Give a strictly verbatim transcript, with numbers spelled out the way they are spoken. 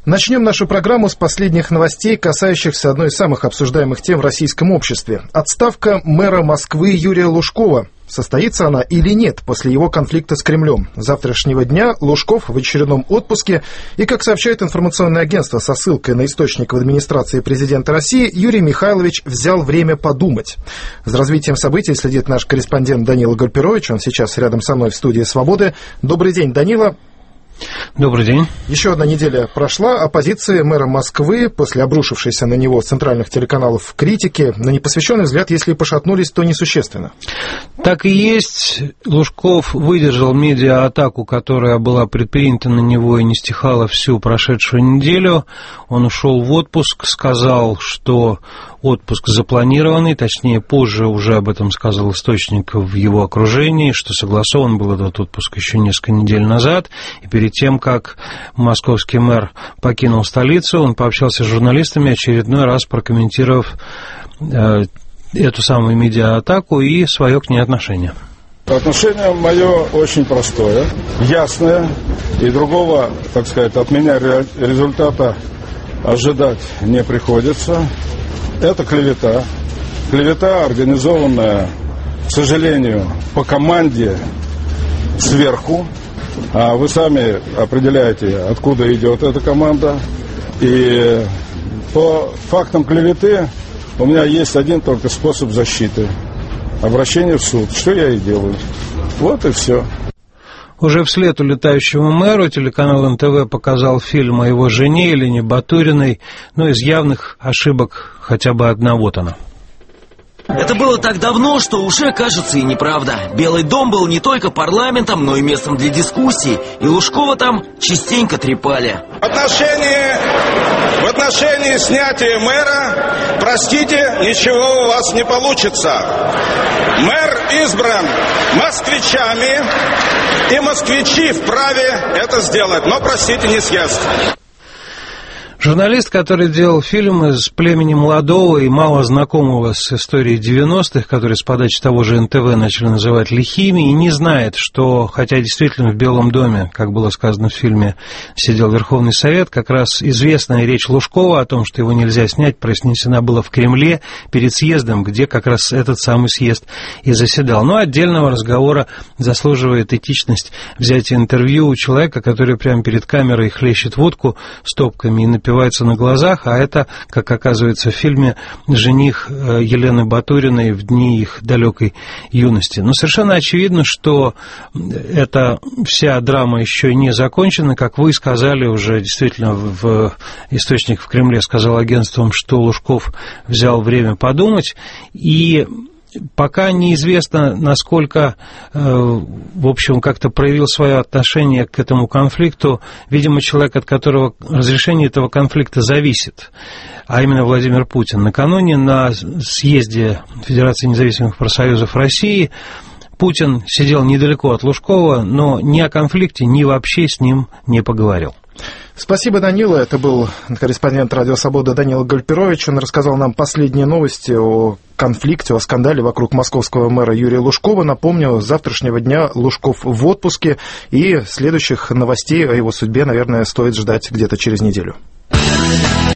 Начнем нашу программу с последних новостей, касающихся одной из самых обсуждаемых тем в российском обществе. Отставка мэра Москвы Юрия Лужкова. Состоится она или нет после его конфликта с Кремлем? С завтрашнего дня Лужков в очередном отпуске. И, как сообщает информационное агентство со ссылкой на источник в администрации президента России, Юрий Михайлович взял время подумать. За развитием событий следит наш корреспондент Данила Гальперович. Он сейчас рядом со мной в студии «Свободы». Добрый день, Данила. Добрый день. Еще одна неделя прошла. Оппозиция мэра Москвы, после обрушившейся на него с центральных телеканалов критики, на непосвященный взгляд, если и пошатнулись, то несущественно. Так и есть. Лужков выдержал медиа-атаку, которая была предпринята на него и не стихала всю прошедшую неделю. Он ушел в отпуск, сказал, что отпуск запланированный, точнее, позже уже об этом сказал источник в его окружении, что согласован был этот отпуск еще несколько недель назад. И перед тем, как московский мэр покинул столицу, он пообщался с журналистами, очередной раз прокомментировав э, эту самую медиа-атаку и свое к ней отношение. Отношение мое очень простое, ясное, и другого, так сказать, от меня результата ожидать не приходится. Это клевета. Клевета, организованная, к сожалению, по команде сверху. А вы сами определяете, откуда идет эта команда. И по фактам клеветы у меня есть один только способ защиты. Обращение в суд. Что я и делаю. Вот и все. Уже вслед улетающему мэру телеканал эн тэ вэ показал фильм о его жене Елене Батуриной. Но из явных ошибок хотя бы одна, вот она. Это было так давно, что уже, кажется, и неправда. Белый дом был не только парламентом, но и местом для дискуссий. И Лужкова там частенько трепали. В отношении, в отношении снятия мэра, простите, ничего у вас не получится. Мэр избран москвичами, и москвичи вправе это сделать. Но, простите, не съест. Журналист, который делал фильм из племени молодого и мало знакомого с историей девяностых, который с подачи того же эн тэ вэ начали называть лихими, и не знает, что, хотя действительно в Белом доме, как было сказано в фильме, сидел Верховный Совет, как раз известная речь Лужкова о том, что его нельзя снять, произнесена была в Кремле перед съездом, где как раз этот самый съезд и заседал. Но отдельного разговора заслуживает этичность взятия интервью у человека, который прямо перед камерой хлещет водку стопками и напивается на глазах, а это, как оказывается в фильме, жених Елены Батуриной в дни их далекой юности. Но совершенно очевидно, что эта вся драма еще не закончена. Как вы сказали, уже действительно в источник в Кремле сказал агентствам, что Лужков взял время подумать, и пока неизвестно, насколько, в общем, как-то проявил свое отношение к этому конфликту, видимо, человек, от которого разрешение этого конфликта зависит, а именно Владимир Путин. Накануне на съезде Федерации независимых профсоюзов России Путин сидел недалеко от Лужкова, но ни о конфликте, ни вообще с ним не поговорил. Спасибо, Данила. Это был корреспондент «Радио Свобода» Данила Гальперович. Он рассказал нам последние новости о конфликте, о скандале вокруг московского мэра Юрия Лужкова. Напомню, с завтрашнего дня Лужков в отпуске, и следующих новостей о его судьбе, наверное, стоит ждать где-то через неделю.